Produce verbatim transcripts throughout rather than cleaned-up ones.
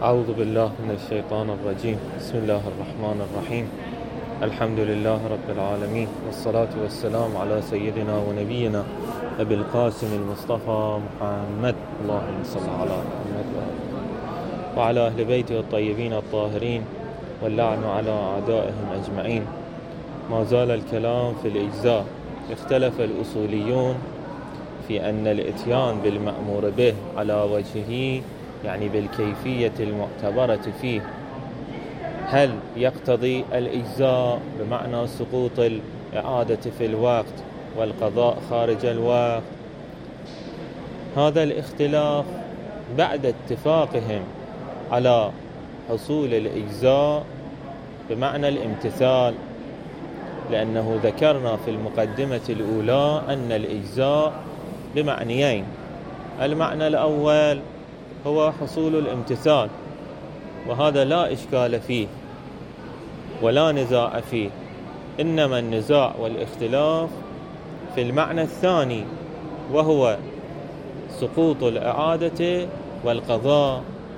أعوذ بالله من الشيطان الرجيم. بسم الله الرحمن الرحيم. الحمد لله رب العالمين، والصلاة والسلام على سيدنا ونبينا أبي القاسم المصطفى محمد، اللهم صل على محمد وعلى أهل بيته الطيبين الطاهرين، واللعن على أعدائهم أجمعين. ما زال الكلام في الإجزاء. اختلف الأصوليون في أن الإتيان بالمأمور به على وجهه، يعني بالكيفية المعتبرة فيه، هل يقتضي الإجزاء بمعنى سقوط الإعادة في الوقت والقضاء خارج الوقت؟ هذا الاختلاف بعد اتفاقهم على حصول الإجزاء بمعنى الامتثال، لأنه ذكرنا في المقدمة الأولى أن الإجزاء بمعنيين. المعنى الأول هو حصول الامتثال، وهذا لا إشكال فيه ولا نزاع فيه، إنما النزاع والاختلاف في المعنى الثاني، وهو سقوط الإعادة والقضاء.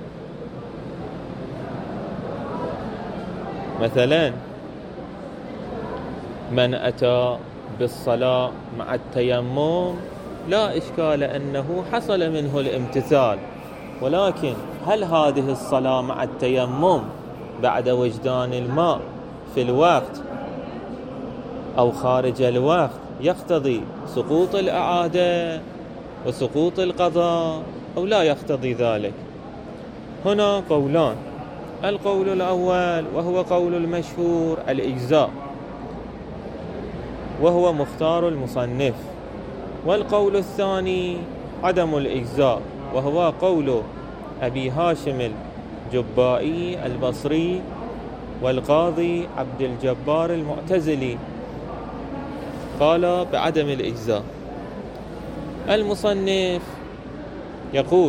مثلا من أتى بالصلاة مع التيمم لا إشكال أنه حصل منه الامتثال، ولكن هل هذه الصلاة مع التيمم بعد وجدان الماء في الوقت أو خارج الوقت يقتضي سقوط الإعادة وسقوط القضاء أو لا يقتضي ذلك؟ هنا قولان. القول الأول وهو قول المشهور الإجزاء، وهو مختار المصنف، والقول الثاني عدم الإجزاء، وهو قول أبي هاشم الجبائي البصري والقاضي عبد الجبار المعتزلي، قال بعدم الإجزاء. المصنف يقول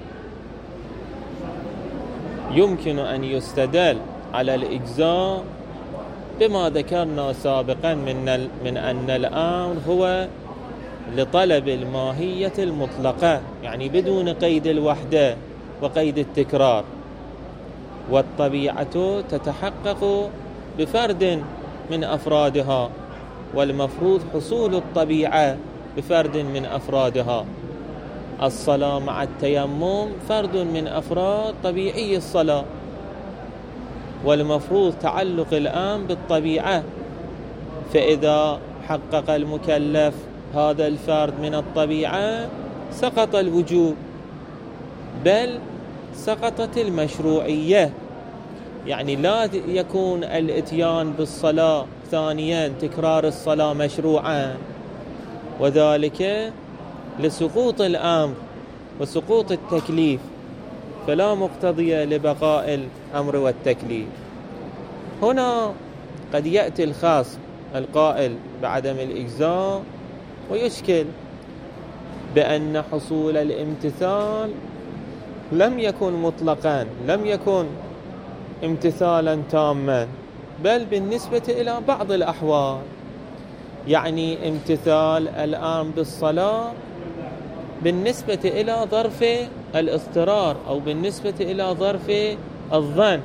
يمكن أن يستدل على الإجزاء بما ذكرنا سابقا من من أن الأمر هو لطلب الماهية المطلقة، يعني بدون قيد الوحدة وقيد التكرار، والطبيعة تتحقق بفرد من أفرادها، والمفروض حصول الطبيعة بفرد من أفرادها. الصلاة مع التيمم فرد من أفراد طبيعي الصلاة، والمفروض تعلق الآن بالطبيعة، فإذا حقق المكلف هذا الفرد من الطبيعة سقط الوجوب، بل سقطت المشروعية، يعني لا يكون الاتيان بالصلاة ثانيا تكرار الصلاة مشروعا، وذلك لسقوط الأمر وسقوط التكليف، فلا مقتضي لبقاء الأمر والتكليف. هنا قد يأتي الخاص القائل بعدم الإجزاء ويشكل بأن حصول الامتثال لم يكن مطلقا، لم يكن امتثالا تاما، بل بالنسبة إلى بعض الأحوال، يعني امتثال الآن بالصلاة بالنسبة إلى ظرف الاضطرار أو بالنسبة إلى ظرف الظن.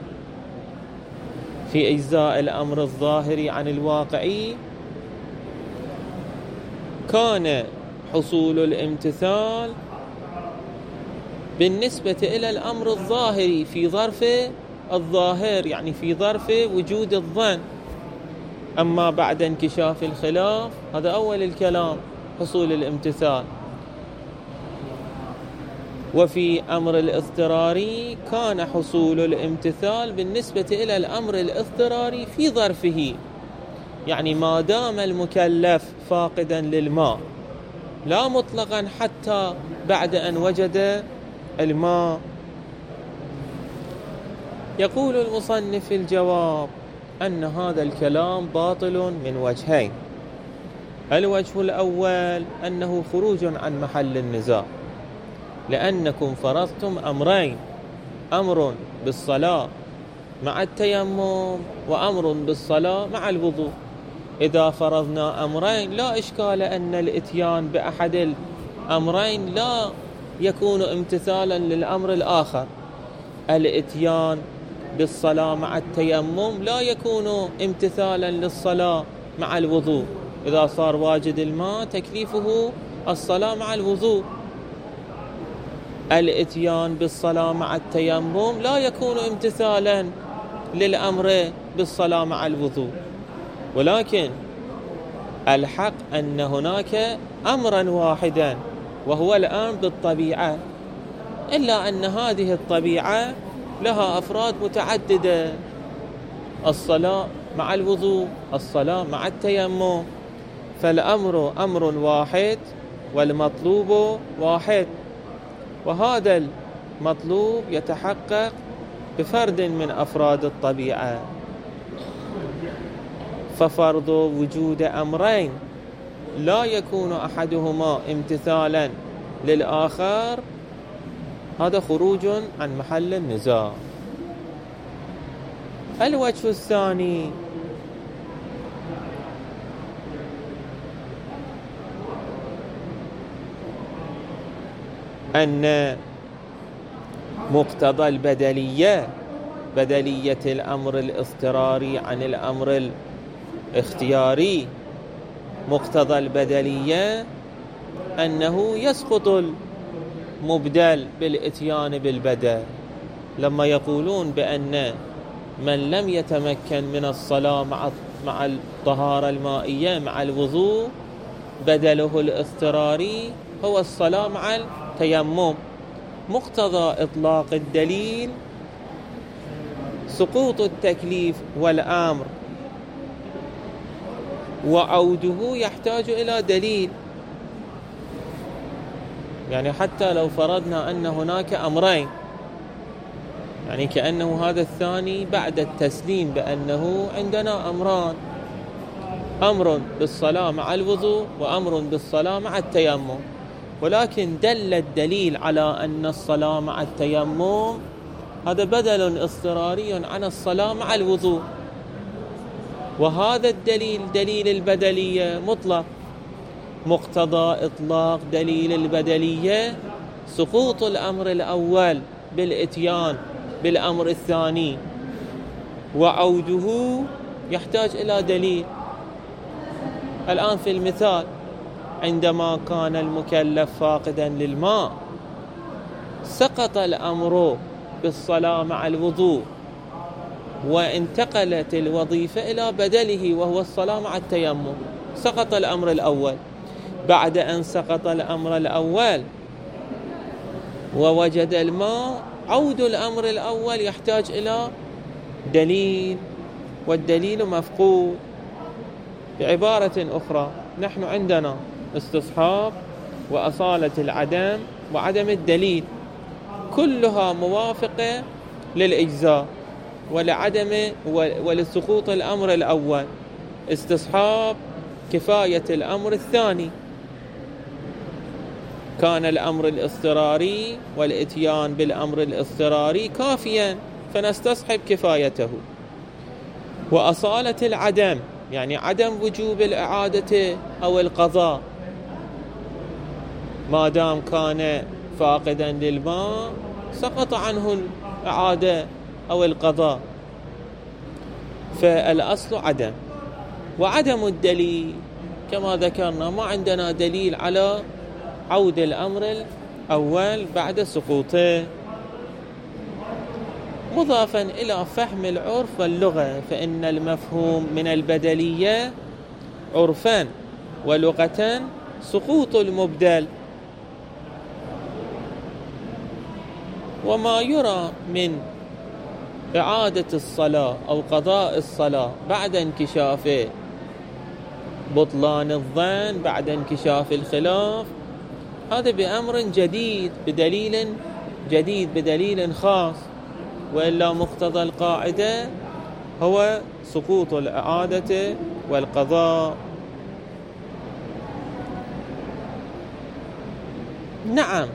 في إجزاء الأمر الظاهري عن الواقعي كان حصول الامتثال بالنسبة إلى الأمر الظاهري في ظرف الظاهر، يعني في ظرف وجود الظن. أما بعد انكشاف الخلاف، هذا أول الكلام، حصول الامتثال. وفي أمر الاضطراري كان حصول الامتثال بالنسبة إلى الأمر الاضطراري في ظرفه، يعني ما دام المكلف فاقدا للماء، لا مطلقا حتى بعد أن وجد الماء. يقول المصنف في الجواب أن هذا الكلام باطل من وجهين. الوجه الأول أنه خروج عن محل النزاع، لأنكم فرضتم أمرين، أمر بالصلاة مع التيمم وأمر بالصلاة مع الوضوء. إذا فرضنا أمرين لا إشكال أن الإتيان بأحد الأمرين لا يكون امتثالا للأمر الآخر، الاتيان بالصلاة مع التيمم لا يكون امتثالا للصلاة مع الوضوء. إذا صار واجد الماء تكليفه الصلاة مع الوضوء. الاتيان بالصلاة مع التيمم لا يكون امتثالا للأمر بالصلاة مع الوضوء، ولكن الحق أن هناك أمرا واحدا وهو الأمر بالطبيعة، إلا أن هذه الطبيعة لها أفراد متعددة: الصلاة مع الوضوء، الصلاة مع التيمم. فالأمر أمر واحد والمطلوب واحد، وهذا المطلوب يتحقق بفرد من أفراد الطبيعة. ففرض وجود أمرين لا يكون أحدهما امتثالا للآخر هذا خروج عن محل النزاع. الوجه الثاني أن مقتضى البدلية، بدلية الأمر الاضطراري عن الأمر الاختياري، مقتضى البدلية أنه يسقط المبدل بالإتيان بالبدل. لما يقولون بأن من لم يتمكن من الصلاة مع مع الطهارة المائية مع الوضوء بدله الاضطراري هو الصلاة مع التيمم، مقتضى إطلاق الدليل سقوط التكليف والأمر، وعوده يحتاج إلى دليل. يعني حتى لو فرضنا أن هناك أمرين، يعني كأنه هذا الثاني بعد التسليم بأنه عندنا أمران: أمر بالصلاة مع الوضوء وأمر بالصلاة مع التيمم، ولكن دل الدليل على أن الصلاة مع التيمم هذا بدل اضطراري عن الصلاة مع الوضوء، وهذا الدليل دليل البدلية مطلق. مقتضى إطلاق دليل البدلية سقوط الأمر الأول بالإتيان بالأمر الثاني، وعوده يحتاج إلى دليل. الآن في المثال عندما كان المكلف فاقدا للماء سقط الأمر بالصلاة مع الوضوء وانتقلت الوظيفة إلى بدله وهو الصلاة مع التيمم، سقط الأمر الأول. بعد أن سقط الأمر الأول ووجد الماء عود الأمر الأول يحتاج إلى دليل، والدليل مفقود. بعبارة أخرى نحن عندنا استصحاب وأصالة العدم وعدم الدليل، كلها موافقة للإجزاء ولعدم ولسقوط الأمر الأول. استصحاب كفاية الأمر الثاني، كان الأمر الاضطراري والإتيان بالأمر الاضطراري كافيا فنستصحب كفايته. وأصالة العدم يعني عدم وجوب الإعادة أو القضاء، ما دام كان فاقدا للماء سقط عنه الإعادة أو القضاء، فالأصل عدم. وعدم الدليل كما ذكرنا ما عندنا دليل على عود الأمر الأول بعد سقوطه. مضافا إلى فهم العرف واللغة، فإن المفهوم من البدلية عرفا ولغة سقوط المبدل، وما يرى من إعادة الصلاة أو قضاء الصلاة بعد انكشاف بطلان الظن بعد انكشاف الخلاف هذا بأمر جديد بدليل جديد بدليل خاص، وإلا مقتضى القاعدة هو سقوط الإعادة والقضاء. نعم،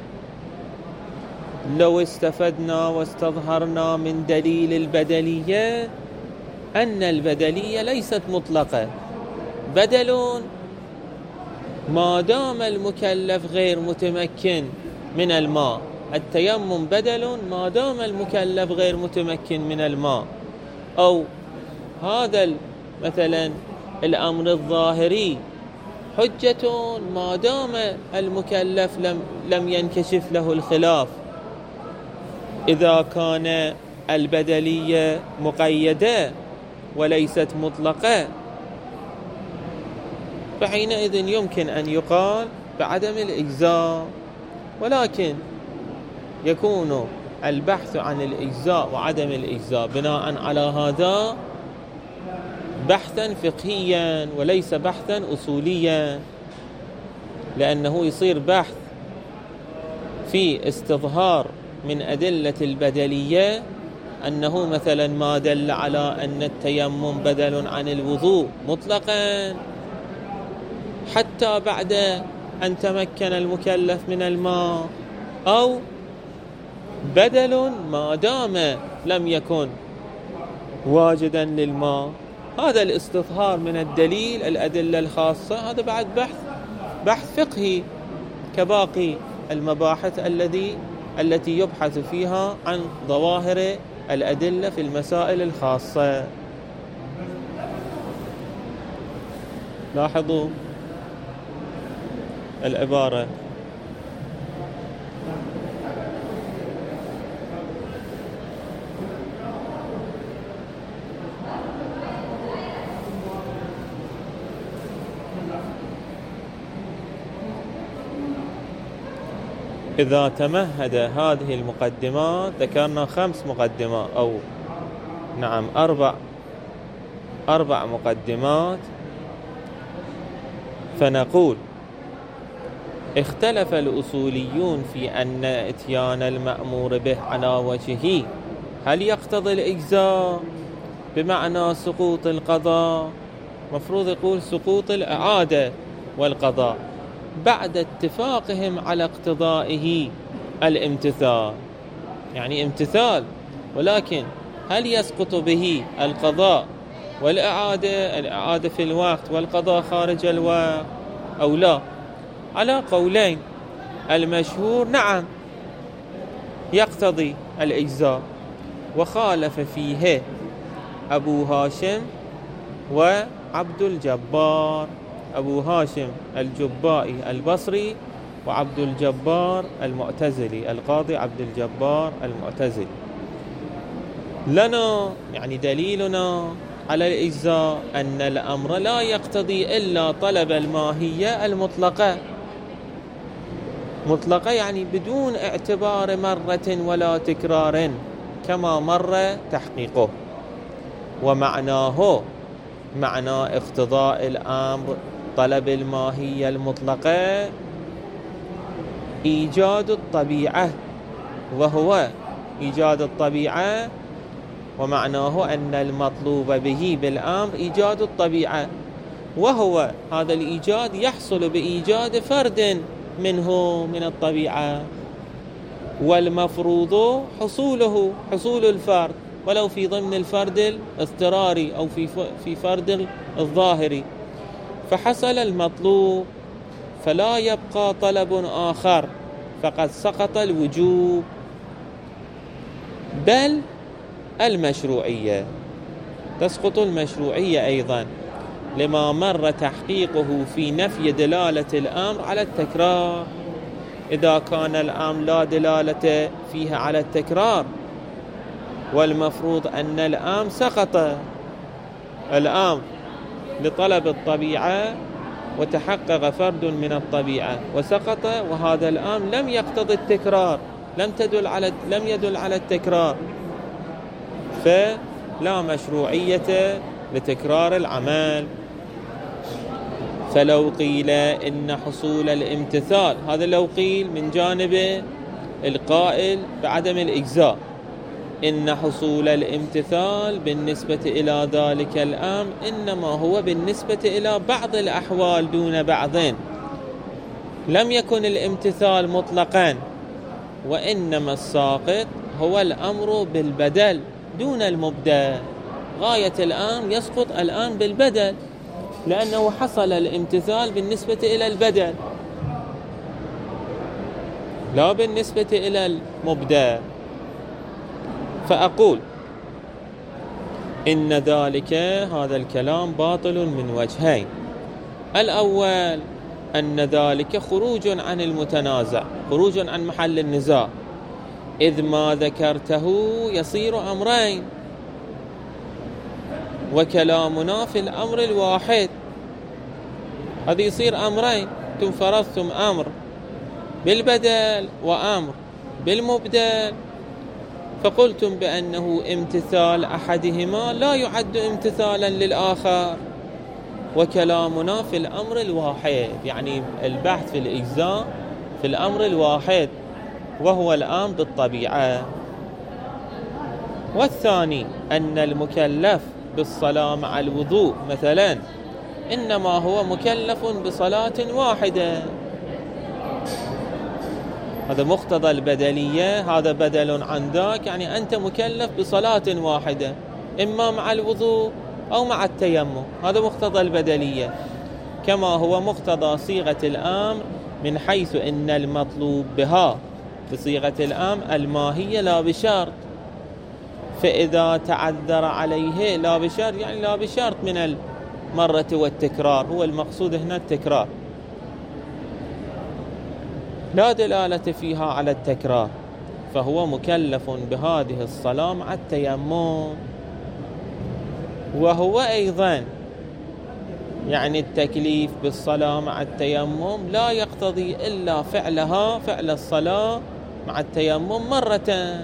لو استفدنا واستظهرنا من دليل البدلية أن البدلية ليست مطلقة، بدل ما دام المكلف غير متمكن من الماء التيمم بدل ما دام المكلف غير متمكن من الماء، أو هذا مثلا الأمر الظاهري حجة ما دام المكلف لم, لم ينكشف له الخلاف. إذا كان البدلية مقيدة وليست مطلقة فحينئذ يمكن أن يقال بعدم الإجزاء، ولكن يكون البحث عن الإجزاء وعدم الإجزاء بناء على هذا بحثا فقهيا وليس بحثا أصوليا، لأنه يصير بحث في استظهار من أدلة البدلية أنه مثلا ما دل على أن التيمم بدل عن الوضوء مطلقا حتى بعد أن تمكن المكلف من الماء، أو بدل ما دام لم يكن واجدا للماء. هذا الاستظهار من الدليل الأدلة الخاصة هذا بعد بحث بحث فقهي كباقي المباحث الذي التي يبحث فيها عن ظواهر الأدلة في المسائل الخاصة. لاحظوا العبارة: إذا تمهد هذه المقدمات، ذكرنا خمس مقدمات أو نعم أربع أربع مقدمات، فنقول: اختلف الأصوليون في أن إتيان المأمور به على وجهه هل يقتضي الإجزاء بمعنى سقوط القضاء؟ مفروض يقول سقوط الإعادة والقضاء، بعد اتفاقهم على اقتضائه الامتثال، يعني امتثال، ولكن هل يسقط به القضاء والإعادة، الإعادة في الوقت والقضاء خارج الوقت أو لا؟ على قولين. المشهور نعم يقتضي الإجزاء، وخالف فيه أبو هاشم وعبد الجبار، أبو هاشم الجبائي البصري وعبد الجبار المعتزلي، القاضي عبد الجبار المعتزلي. لنا يعني دليلنا على الإجزاء أن الأمر لا يقتضي إلا طلب الماهية المطلقة، مطلقة يعني بدون اعتبار مرة ولا تكرار كما مر تحقيقه. ومعناه معنى اقتضاء الأمر طلب الماهية المطلقة إيجاد الطبيعة، وهو إيجاد الطبيعة، ومعناه أن المطلوب به بالأمر إيجاد الطبيعة، وهو هذا الإيجاد يحصل بإيجاد فرد منه من الطبيعة، والمفروض حصوله حصول الفرد ولو في ضمن الفرد الاضطراري أو في في فرد الظاهري. فحصل المطلوب فلا يبقى طلب آخر، فقد سقط الوجوب، بل المشروعية تسقط المشروعية أيضا، لما مر تحقيقه في نفي دلالة الأمر على التكرار. إذا كان الأمر لا دلالة فيها على التكرار، والمفروض أن الأمر سقط، الأمر لطلب الطبيعة وتحقق فرد من الطبيعة وسقط، وهذا الأمر لم يقتضي التكرار، لم تدل على لم يدل على التكرار، فلا مشروعية لتكرار العمل. فلو قيل إن حصول الامتثال، هذا لو قيل من جانب القائل بعدم الإجزاء، إن حصول الامتثال بالنسبة إلى ذلك الأمر إنما هو بالنسبة إلى بعض الأحوال دون بعض، لم يكن الامتثال مطلقا، وإنما الساقط هو الأمر بالبدل دون المبدل. غاية الأمر يسقط الآن بالبدل، لأنه حصل الامتثال بالنسبة إلى البدل. لا بالنسبة إلى المبدل. فأقول إن ذلك هذا الكلام باطل من وجهين. الأول أن ذلك خروج عن المتنازع، خروج عن محل النزاع، إذ ما ذكرته يصير أمرين، وكلامنا في الأمر الواحد. هذا يصير أمرين، أنتم فرضتم أمر بالبدل وأمر بالمبدل، فقلتم بأنه امتثال أحدهما لا يعد امتثالا للآخر، وكلامنا في الأمر الواحد، يعني البحث في الإجزاء في الأمر الواحد وهو الآن بالطبيعة. والثاني أن المكلف بالصلاة مع الوضوء مثلا إنما هو مكلف بصلاة واحدة، هذا مقتضى البدلية، هذا بدل عن ذاك، يعني أنت مكلف بصلاة واحدة إما مع الوضوء أو مع التيمم، هذا مقتضى البدلية، كما هو مقتضى صيغة الأمر من حيث إن المطلوب بها بصيغة الأمر الماهية لا بشرط، فإذا تعذر عليه لا بشرط يعني لا بشرط من المرة والتكرار، هو المقصود هنا التكرار، لا دلالة فيها على التكرار، فهو مكلف بهذه الصلاة مع التيمم. وهو أيضا يعني التكليف بالصلاة مع التيمم لا يقتضي إلا فعلها، فعل الصلاة مع التيمم مرة.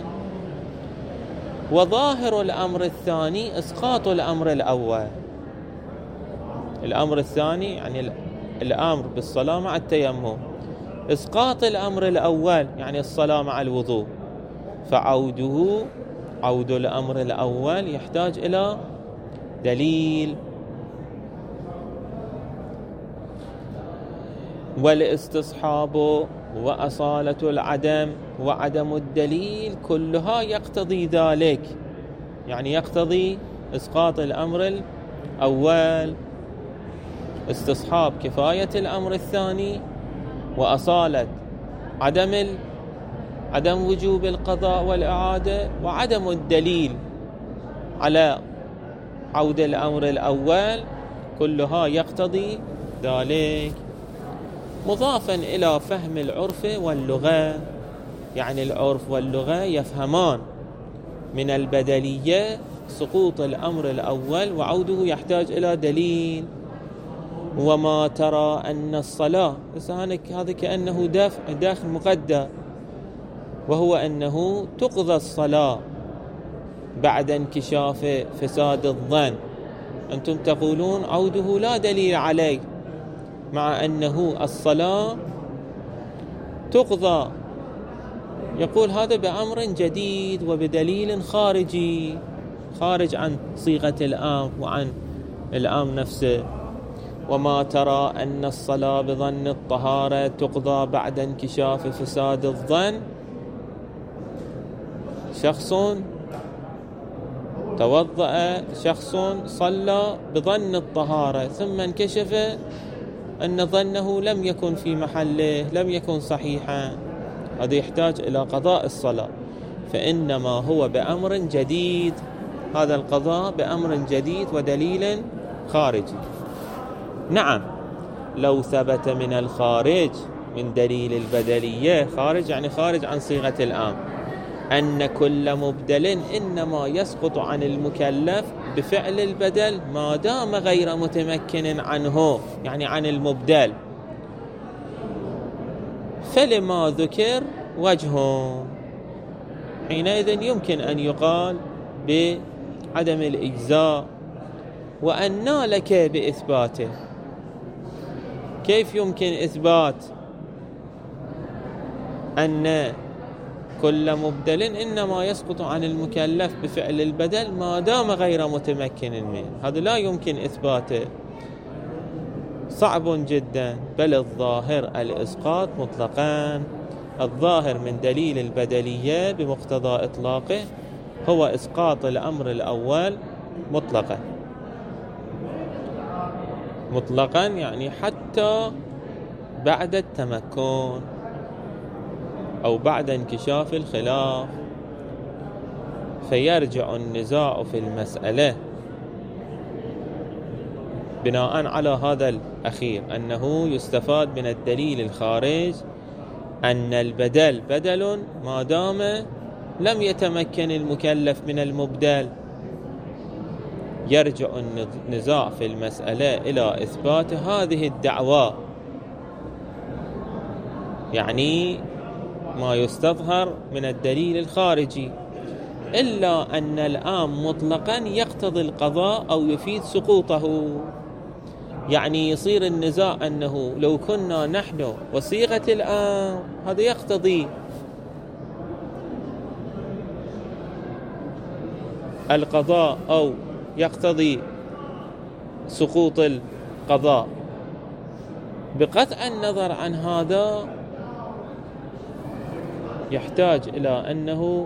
وظاهر الأمر الثاني إسقاط الأمر الأول. الأمر الثاني يعني الأمر بالصلاة مع التيمم، إسقاط الأمر الأول يعني الصلاة مع الوضوء، فعوده عود الأمر الأول يحتاج إلى دليل. والاستصحاب وأصالة العدم وعدم الدليل كلها يقتضي ذلك، يعني يقتضي إسقاط الأمر الأول، استصحاب كفاية الأمر الثاني، وأصالة عدم ال... عدم وجوب القضاء والإعادة، وعدم الدليل على عود الأمر الأول، كلها يقتضي ذلك. مضافا إلى فهم العرف واللغة، يعني العرف واللغة يفهمان من البدلية سقوط الأمر الأول وعوده يحتاج إلى دليل. وما ترى أن الصلاة، هذا كأنه داخل مقدر، وهو أنه تقضى الصلاة بعد انكشاف فساد الظن، أنتم تقولون عوده لا دليل عليه، مع أنه الصلاة تقضى، يقول هذا بأمر جديد وبدليل خارجي خارج عن صيغة الأمر وعن الأمر نفسه. وما ترى أن الصلاة بظن الطهارة تقضى بعد انكشاف فساد الظن، شخص توضأ، شخص صلى بظن الطهارة ثم انكشف أن ظنه لم يكن في محله، لم يكن صحيحا، هذا يحتاج إلى قضاء الصلاة، فإنما هو بأمر جديد، هذا القضاء بأمر جديد ودليل خارجي. نعم لو ثبت من الخارج من دليل البدلية، خارج يعني خارج عن صيغة الأمر، أن كل مبدل إنما يسقط عن المكلف بفعل البدل ما دام غير متمكن عنه، يعني عن المبدل، فلما ذكر وجهه، حينئذ يمكن أن يقال بعدم الإجزاء. وأنى لك بإثباته، كيف يمكن إثبات أن كل مبدل إنما يسقط عن المكلف بفعل البدل ما دام غير متمكن منه؟ هذا لا يمكن إثباته، صعب جدا، بل الظاهر الإسقاط مطلقا. الظاهر من دليل البدلية بمقتضى إطلاقه هو إسقاط الأمر الأول مطلقا، مطلقا يعني حتى بعد التمكن. أو بعد انكشاف الخلاف. فيرجع النزاع في المسألة بناء على هذا الأخير، أنه يستفاد من الدليل الخارج أن البدل بدل ما دام لم يتمكن المكلف من المبدل. يرجع النزاع في المسألة إلى إثبات هذه الدعوى، يعني ما يستظهر من الدليل الخارجي، إلا أن العام مطلقا يقتضي القضاء أو يفيد سقوطه. يعني يصير النزاع أنه لو كنا نحن وصيغة العام هذا يقتضي القضاء أو يقتضي سقوط القضاء. بقطع النظر عن هذا يحتاج إلى أنه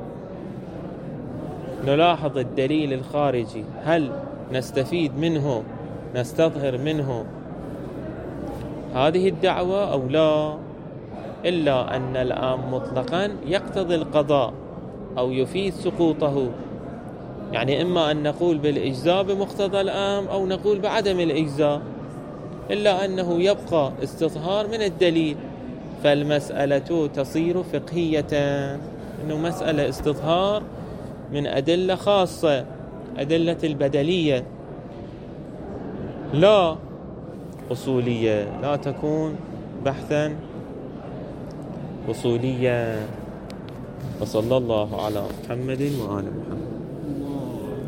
نلاحظ الدليل الخارجي، هل نستفيد منه نستظهر منه هذه الدعوة أو لا، إلا أن العام مطلقا يقتضي القضاء أو يفيد سقوطه. يعني إما أن نقول بالإجزاء بمقتضى العام أو نقول بعدم الإجزاء، إلا أنه يبقى استظهار من الدليل. فالمسألة تصير فقهية، إنه مسألة استظهار من أدلة خاصة، أدلة البدلية، لا أصولية، لا تكون بحثا أصوليا. وصلى الله على محمد وآل محمد.